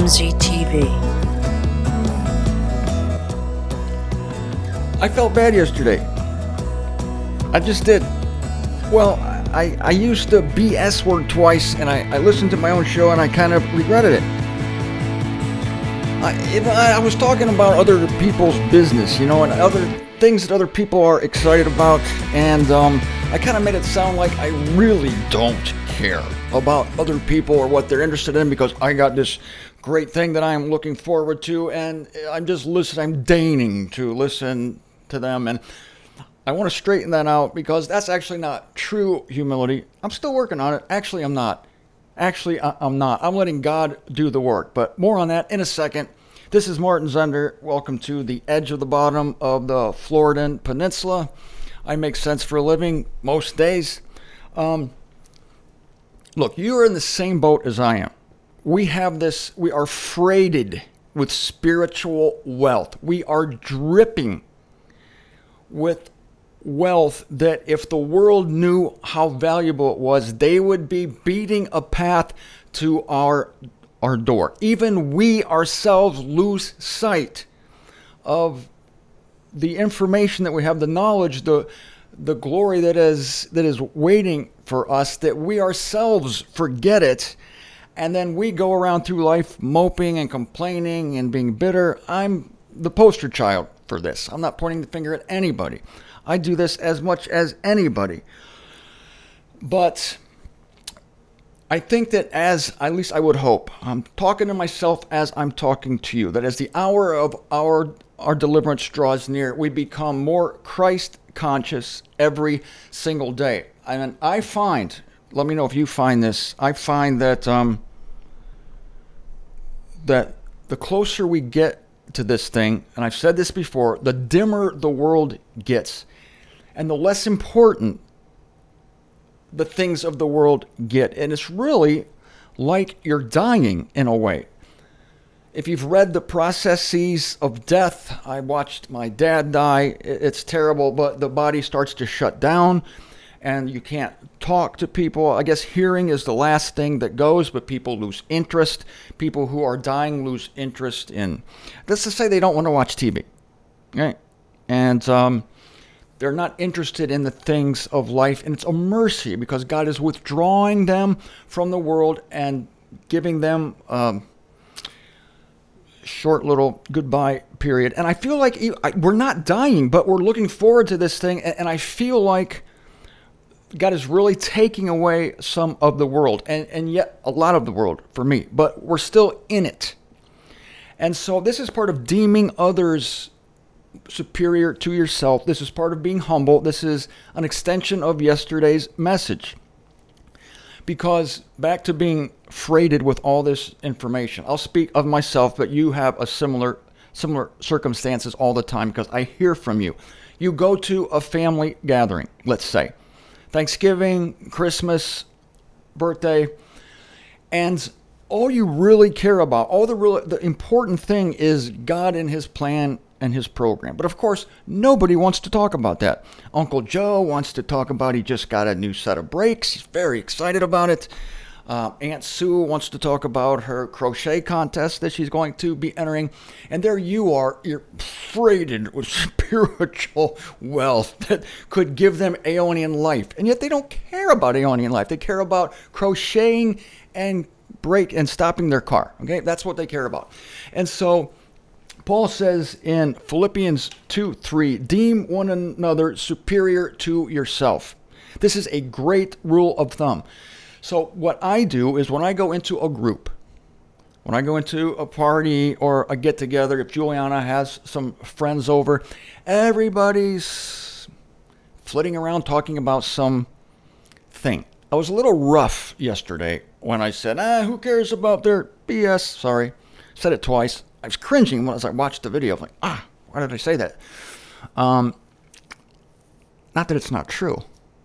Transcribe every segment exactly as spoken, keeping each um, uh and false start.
M Z T V. I felt bad yesterday. I just did. Well, I, I used the B S word twice, and I, I listened to my own show, and I kind of regretted it. I, if I, I was talking about other people's business, you know, and other things that other people are excited about, and um, I kind of made it sound like I really don't care about other people or what they're interested in because I got this great thing that I'm looking forward to, and I'm just listening, I'm deigning to listen to them, and I want to straighten that out because that's actually not true humility. I'm still working on it. Actually, I'm not. Actually, I- I'm not. I'm letting God do the work, but more on that in a second. This is Martin Zender. Welcome to the edge of the bottom of the Floridan Peninsula. I make sense for a living most days. Um, look, you are in the same boat as I am. We have this, we are freighted with spiritual wealth. We are dripping with wealth that if the world knew how valuable it was, they would be beating a path to our our door. Even we ourselves lose sight of the information that we have, the knowledge, the the glory that is that is waiting for us, that we ourselves forget it, and then we go around through life moping and complaining and being bitter. I'm the poster child for this. I'm not pointing the finger at anybody. I do this as much as anybody. But I think that as, at least I would hope, I'm talking to myself as I'm talking to you, that as the hour of our our deliverance draws near, we become more Christ conscious every single day. And I find, let me know if you find this, I find that um, that the closer we get to this thing, and I've said this before, the dimmer the world gets, and the less important the things of the world get. And it's really like you're dying in a way. If you've read The Processes of Death, I watched my dad die. It's terrible, but the body starts to shut down and you can't talk to people. I guess hearing is the last thing that goes, but people lose interest. People who are dying lose interest in, that's to say they don't want to watch T V, right? And um, they're not interested in the things of life, and it's a mercy because God is withdrawing them from the world and giving them um, short little goodbye period. And I feel like we're not dying, but we're looking forward to this thing, and I feel like God is really taking away some of the world, and, and yet a lot of the world for me, but we're still in it. And so this is part of deeming others superior to yourself. This is part of being humble. This is an extension of yesterday's message. Because back to being freighted with all this information. I'll speak of myself, but you have a similar similar circumstances all the time because I hear from you. You go to a family gathering, let's say, Thanksgiving, Christmas, birthday, and all you really care about, all the real, the important thing is God and His plan and His program. But of course, nobody wants to talk about that. Uncle Joe wants to talk about he just got a new set of brakes. He's very excited about it. Uh, Aunt Sue wants to talk about her crochet contest that she's going to be entering. And there you are, you're freighted with spiritual wealth that could give them Aeonian life. And yet they don't care about Aeonian life. They care about crocheting and brake and stopping their car. Okay, that's what they care about. And so Paul says in Philippians two three, deem one another superior to yourself. This is a great rule of thumb. So what I do is when I go into a group, when I go into a party or a get-together, if Juliana has some friends over, everybody's flitting around talking about some thing. I was a little rough yesterday when I said, ah, who cares about their B S? Sorry, said it twice. I was cringing when I watched the video. I was like, ah, why did I say that? Um, not that it's not true.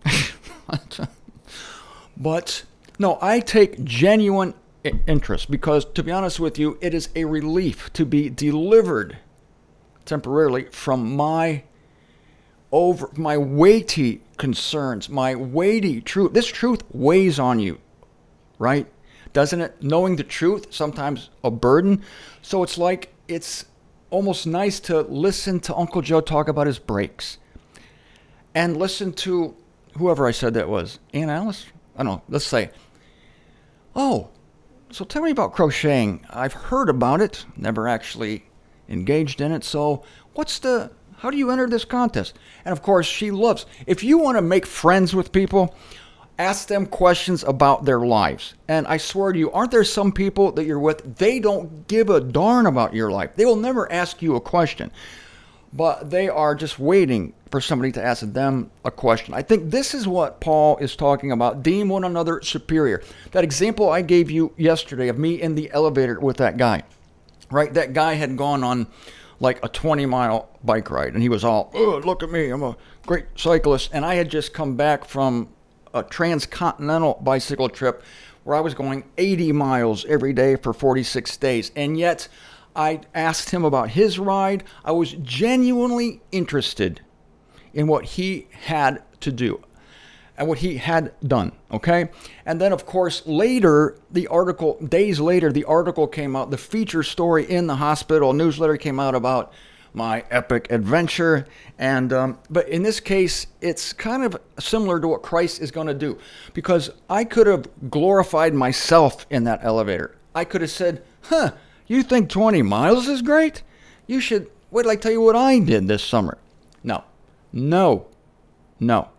But no, I take genuine interest because, to be honest with you, it is a relief to be delivered temporarily from my over my weighty concerns, my weighty truth. This truth weighs on you, right? doesn't it? Knowing the truth, sometimes a burden. So it's like, it's almost nice to listen to Uncle Joe talk about his breaks. And listen to whoever I said that was. Aunt Alice? I don't know. Let's say, oh, so tell me about crocheting. I've heard about it, never actually engaged in it. So what's the, how do you enter this contest? And of course, she loves, if you want to make friends with people, ask them questions about their lives. And I swear to you, aren't there some people that you're with, they don't give a darn about your life. They will never ask you a question, but they are just waiting for somebody to ask them a question. I think this is what Paul is talking about. Deem one another superior. That example I gave you yesterday of me in the elevator with that guy, right? That guy had gone on like a twenty mile bike ride and he was all, oh, look at me, I'm a great cyclist. And I had just come back from a transcontinental bicycle trip where I was going eighty miles every day for forty-six days. And yet I asked him about his ride. I was genuinely interested in what he had to do and what he had done, okay? And then, of course, later, the article, days later, the article came out, the feature story in the hospital newsletter came out about my epic adventure. And um, but in this case, it's kind of similar to what Christ is going to do, because I could have glorified myself in that elevator. I could have said, huh, you think twenty miles is great? You should, wait till I tell you what I did this summer. No, no, no.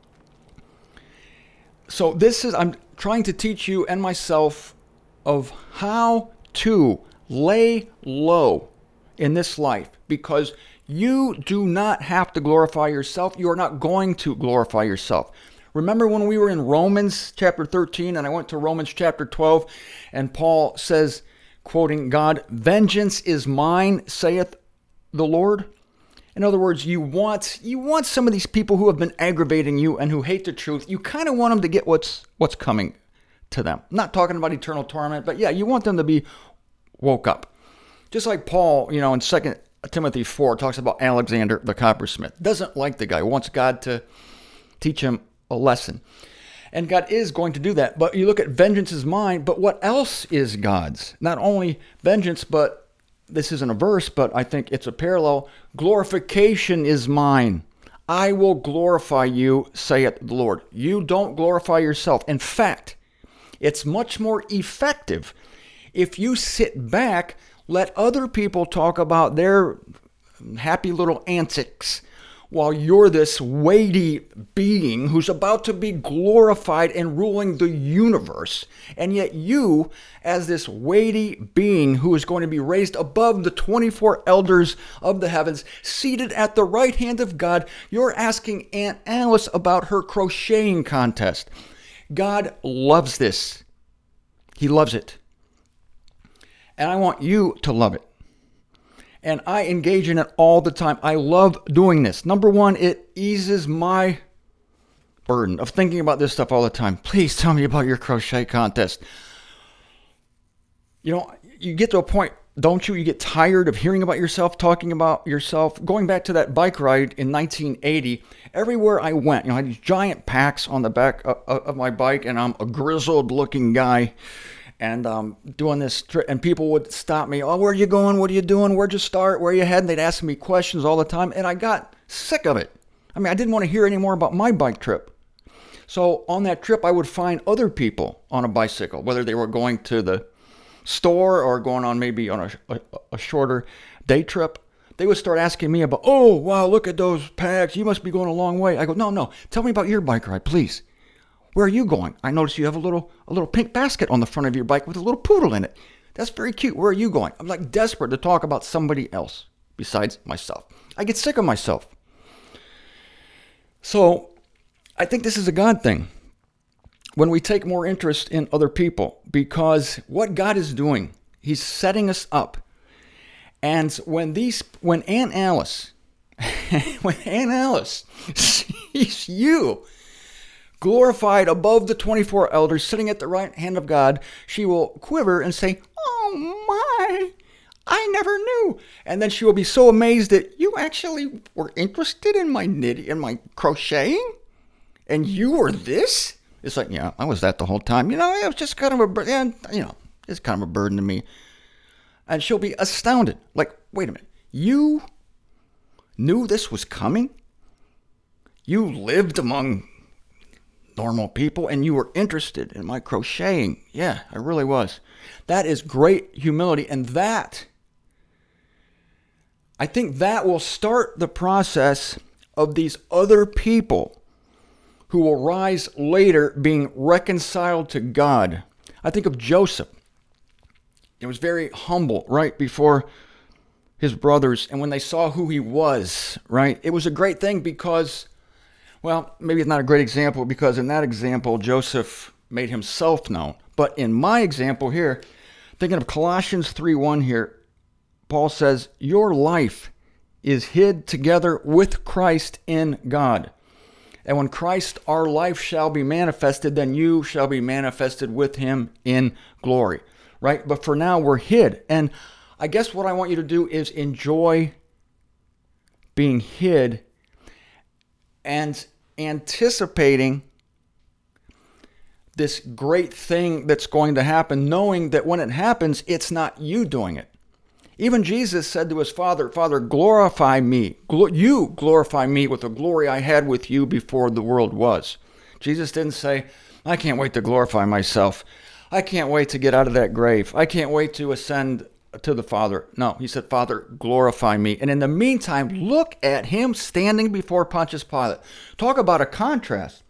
So this is, I'm trying to teach you and myself of how to lay low in this life, because you do not have to glorify yourself. You are not going to glorify yourself. Remember when we were in Romans chapter thirteen and I went to Romans chapter twelve and Paul says, quoting God, vengeance is mine, saith the Lord. In other words, you want you want some of these people who have been aggravating you and who hate the truth, you kind of want them to get what's what's coming to them. I'm not talking about eternal torment, but yeah, you want them to be woke up. Just like Paul, you know, in Second Timothy four talks about Alexander the coppersmith. Doesn't like the guy, wants God to teach him a lesson. And God is going to do that. But you look at vengeance is mine, but what else is God's? Not only vengeance, but this isn't a verse, but I think it's a parallel. Glorification is mine. I will glorify you, saith the Lord. You don't glorify yourself. In fact, it's much more effective if you sit back, let other people talk about their happy little antics, while you're this weighty being who's about to be glorified and ruling the universe. And yet you, as this weighty being who is going to be raised above the twenty-four elders of the heavens, seated at the right hand of God, you're asking Aunt Alice about her crocheting contest. God loves this. He loves it. And I want you to love it. And I engage in it all the time. I love doing this. Number one, it eases my burden of thinking about this stuff all the time. Please tell me about your crochet contest. You know, you get to a point, don't you? You get tired of hearing about yourself, talking about yourself. Going back to that bike ride in nineteen eighty, everywhere I went, you know, I had these giant packs on the back of, of my bike, and I'm a grizzled looking guy. And um, doing this trip, and people would stop me. Oh, where are you going? What are you doing? Where'd you start? Where are you heading? They'd ask me questions all the time, and I got sick of it. I mean, I didn't want to hear any more about my bike trip. So on that trip, I would find other people on a bicycle, whether they were going to the store or going on maybe on a, a, a shorter day trip. They would start asking me about, oh, wow, look at those packs. You must be going a long way. I go, no, no, tell me about your bike ride, please. Where are you going? I notice you have a little a little pink basket on the front of your bike with a little poodle in it. That's very cute. Where are you going? I'm like desperate to talk about somebody else besides myself. I get sick of myself. So I think this is a God thing when we take more interest in other people, because what God is doing, he's setting us up. And when these, when Aunt Alice, when Aunt Alice sees you glorified above the twenty-four elders, sitting at the right hand of God, she will quiver and say, oh my, I never knew. And then she will be so amazed that you actually were interested in my knitting, in my crocheting? And you were this? It's like, yeah, I was that the whole time. You know, it was just kind of a, bur- yeah, you know, it's kind of a burden to me. And she'll be astounded. Like, wait a minute. You knew this was coming? You lived among normal people and you were interested in my crocheting. Yeah, I really was. That is great humility. And that, I think that will start the process of these other people who will rise later being reconciled to God. I think of Joseph. He was very humble right before his brothers. And when they saw who he was, right, it was a great thing because, well, maybe it's not a great example because in that example, Joseph made himself known. But in my example here, thinking of Colossians three one here, Paul says, your life is hid together with Christ in God. And when Christ, our life, shall be manifested, then you shall be manifested with him in glory, right? But for now, we're hid. And I guess what I want you to do is enjoy being hid and anticipating this great thing that's going to happen, knowing that when it happens, it's not you doing it. Even Jesus said to his Father, Father, glorify me. You glorify me with the glory I had with you before the world was. Jesus didn't say, I can't wait to glorify myself. I can't wait to get out of that grave. I can't wait to ascend to the Father. No, he said, Father, glorify me. And in the meantime, look at him standing before Pontius Pilate. Talk about a contrast.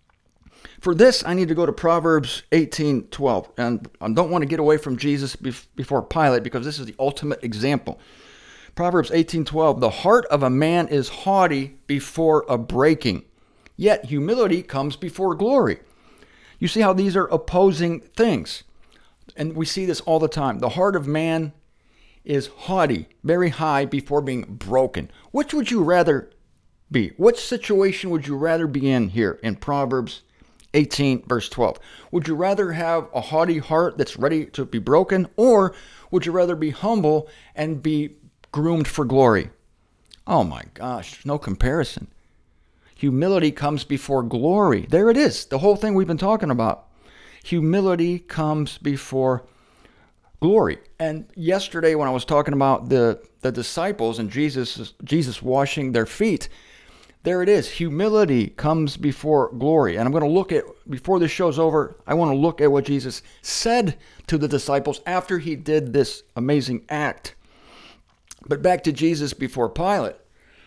For this, I need to go to Proverbs eighteen twelve. And I don't want to get away from Jesus before Pilate because this is the ultimate example. Proverbs eighteen twelve, the heart of a man is haughty before a breaking, yet humility comes before glory. You see how these are opposing things. And we see this all the time. The heart of man is haughty, very high before being broken. Which would you rather be? Which situation would you rather be in here in Proverbs eighteen, verse twelve? Would you rather have a haughty heart that's ready to be broken, or would you rather be humble and be groomed for glory? Oh my gosh, no comparison. Humility comes before glory. There it is, the whole thing we've been talking about. Humility comes before glory. And yesterday when I was talking about the, the disciples and Jesus, Jesus washing their feet, there it is. Humility comes before glory. And I'm going to look at, before this show's over, I want to look at what Jesus said to the disciples after he did this amazing act. But back to Jesus before Pilate.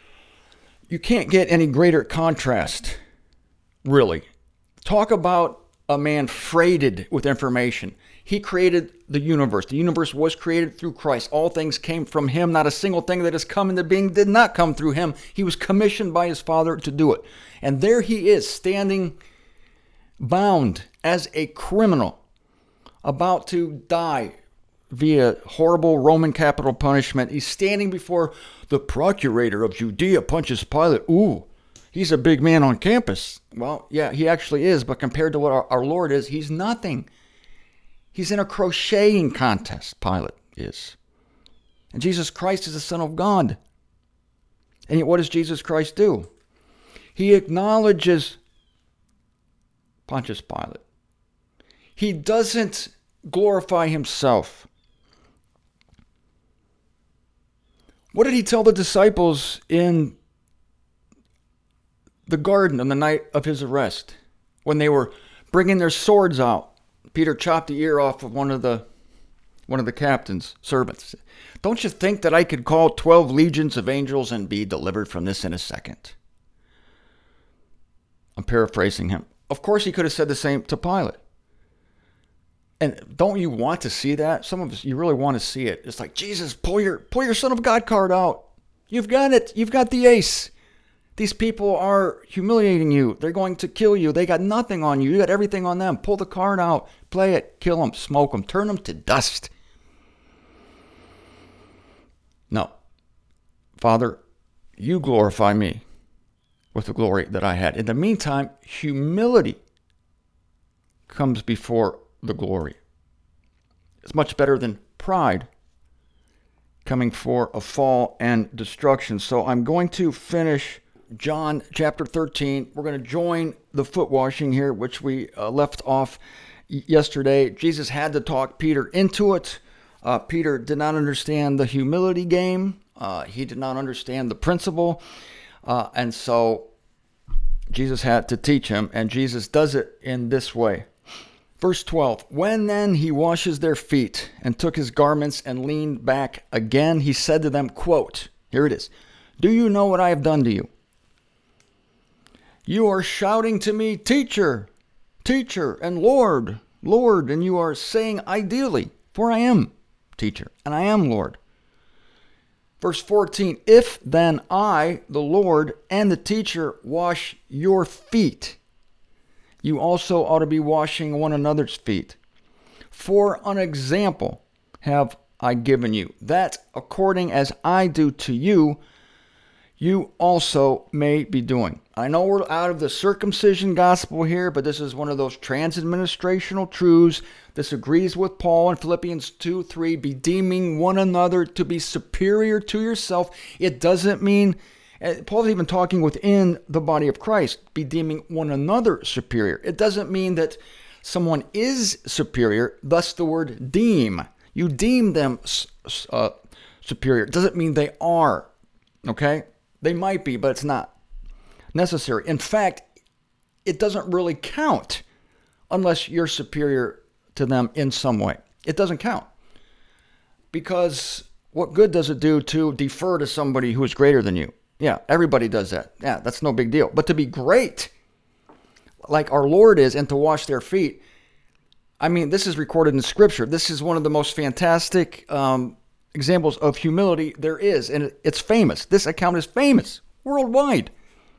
You can't get any greater contrast, really. Talk about a man freighted with information. He created the universe. The universe was created through Christ. All things came from him. Not a single thing that has come into being did not come through him. He was commissioned by his Father to do it. And there he is, standing bound as a criminal, about to die via horrible Roman capital punishment. He's standing before the procurator of Judea, Pontius Pilate. Ooh, he's a big man on campus. Well, yeah, he actually is, but compared to what our, our Lord is, he's nothing. He's in a crocheting contest, Pilate is. And Jesus Christ is the Son of God. And yet what does Jesus Christ do? He acknowledges Pontius Pilate. He doesn't glorify himself. What did he tell the disciples in the garden on the night of his arrest? When they were bringing their swords out, Peter chopped the ear off of one of the one of the captain's servants. Don't you think that I could call twelve legions of angels and be delivered from this in a second? I'm paraphrasing him. Of course he could have said the same to Pilate. And don't you want to see that? Some of us, you really want to see it. It's like, Jesus, pull your pull your Son of God card out. You've got it. You've got the ace. These people are humiliating you. They're going to kill you. They got nothing on you. You got everything on them. Pull the card out. Play it. Kill them. Smoke them. Turn them to dust. No. Father, you glorify me with the glory that I had. In the meantime, humility comes before the glory. It's much better than pride coming for a fall and destruction. So I'm going to finish John chapter thirteen. We're going to join the foot washing here, which we uh, left off yesterday. Jesus had to talk Peter into it. Uh, Peter did not understand the humility game. Uh, he did not understand the principle. Uh, and so Jesus had to teach him, and Jesus does it in this way. Verse twelve, when then he washes their feet and took his garments and leaned back again, he said to them, quote, here it is, do you know what I have done to you? You are shouting to me, teacher, teacher, and Lord, Lord, and you are saying ideally, for I am teacher, and I am Lord. Verse fourteen, if then I, the Lord, and the teacher wash your feet, you also ought to be washing one another's feet. For an example have I given you, that according as I do to you, you also may be doing. I know we're out of the circumcision gospel here, but this is one of those trans-administrational truths. This agrees with Paul in Philippians two three, be deeming one another to be superior to yourself. It doesn't mean, Paul's even talking within the body of Christ, be deeming one another superior. It doesn't mean that someone is superior, thus the word deem. You deem them uh, superior. It doesn't mean they are, okay? They might be, but it's not necessary. In fact, it doesn't really count unless you're superior to them in some way. It doesn't count. Because what good does it do to defer to somebody who is greater than you? Yeah, everybody does that. Yeah, that's no big deal. But to be great, like our Lord is, and to wash their feet, I mean, this is recorded in Scripture. This is one of the most fantastic um, examples of humility there is, and it's famous. This account is famous worldwide.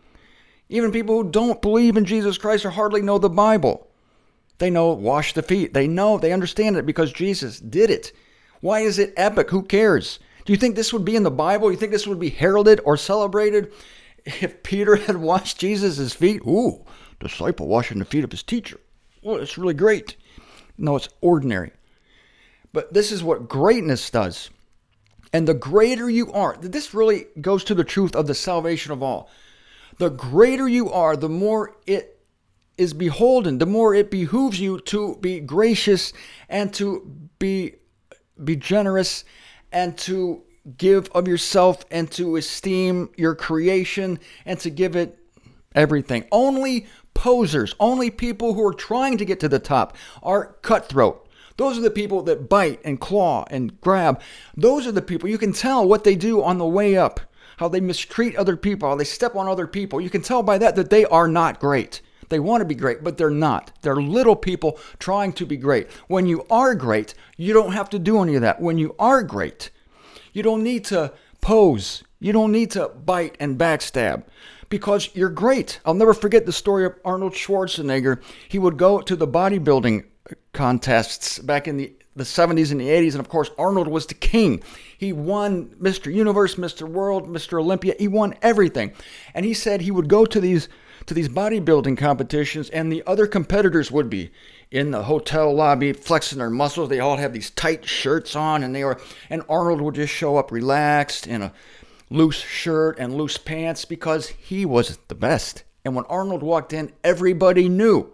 Even people who don't believe in Jesus Christ or hardly know the Bible, they know wash the feet. They know, they understand it because Jesus did it. Why is it epic? Who cares? Do you think this would be in the Bible? You think this would be heralded or celebrated if Peter had washed Jesus' feet? Ooh, disciple washing the feet of his teacher. Well, it's really great. No, it's ordinary. But this is what greatness does. And the greater you are, this really goes to the truth of the salvation of all. The greater you are, the more it is beholden, the more it behooves you to be gracious and to be, be generous and to give of yourself and to esteem your creation and to give it everything. Only posers, only people who are trying to get to the top are cutthroat. Those are the people that bite and claw and grab. Those are the people, you can tell what they do on the way up, how they mistreat other people, how they step on other people. You can tell by that that they are not great. They want to be great, but they're not. They're little people trying to be great. When you are great, you don't have to do any of that. When you are great, you don't need to pose. You don't need to bite and backstab because you're great. I'll never forget the story of Arnold Schwarzenegger. He would go to the bodybuilding contests back in the, the seventies and the eighties. And of course, Arnold was the king. He won Mister Universe, Mister World, Mister Olympia. He won everything. And he said he would go to these to these bodybuilding competitions and the other competitors would be in the hotel lobby flexing their muscles. They all have these tight shirts on and they were, and Arnold would just show up relaxed in a loose shirt and loose pants because he was the best. And when Arnold walked in, everybody knew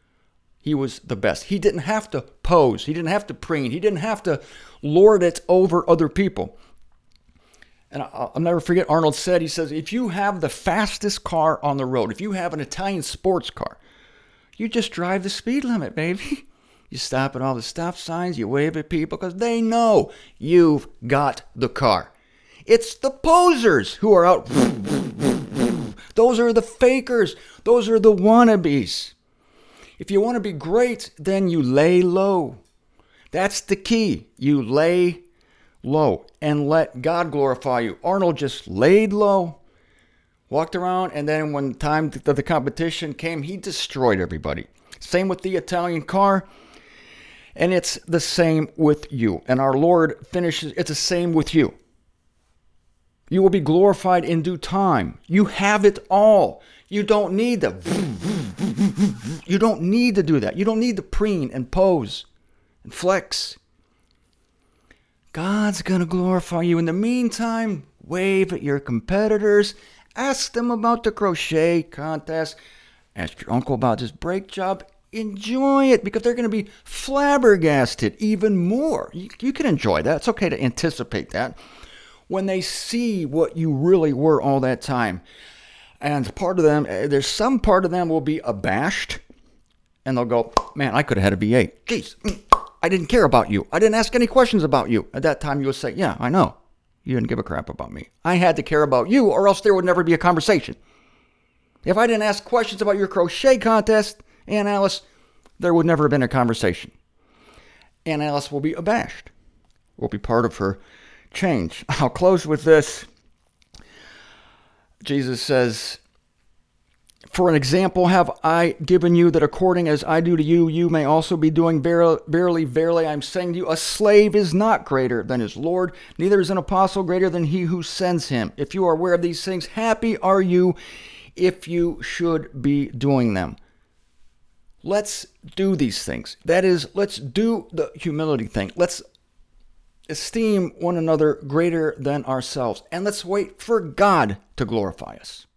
he was the best. He didn't have to pose. He didn't have to preen. He didn't have to lord it over other people. And I'll never forget, Arnold said, he says, if you have the fastest car on the road, if you have an Italian sports car, you just drive the speed limit, baby. You stop at all the stop signs, you wave at people because they know you've got the car. It's the posers who are out. Those are the fakers. Those are the wannabes. If you want to be great, then you lay low. That's the key. You lay low and let God glorify you. Arnold just laid low, walked around, and then when time that the competition came, he destroyed everybody. Same with the Italian car, and it's the same with you. And our Lord finishes, it's the same with you. You will be glorified in due time. You have it all. You don't need to, you don't need to do that. You don't need to preen and pose and flex. God's going to glorify you. In the meantime, wave at your competitors, Ask them about the crochet contest. Ask your uncle about his brake job. Enjoy it, because they're going to be flabbergasted even more. You, you can enjoy that. It's okay to anticipate that when they see what you really were all that time. And part of them, there's some part of them will be abashed, and they'll go, man, I could have had a B A. Jeez, I didn't care about you. I didn't ask any questions about you. At that time, you would say, yeah, I know. You didn't give a crap about me. I had to care about you, or else there would never be a conversation. If I didn't ask questions about your crochet contest, Aunt Alice, there would never have been a conversation. Aunt Alice will be abashed. Will be part of her change. I'll close with this. Jesus says, for an example have I given you, that according as I do to you, you may also be doing. Verily, verily, I'm saying to you, a slave is not greater than his Lord, neither is an apostle greater than he who sends him. If you are aware of these things, happy are you if you should be doing them. Let's do these things. That is, let's do the humility thing. Let's esteem one another greater than ourselves. And let's wait for God to glorify us.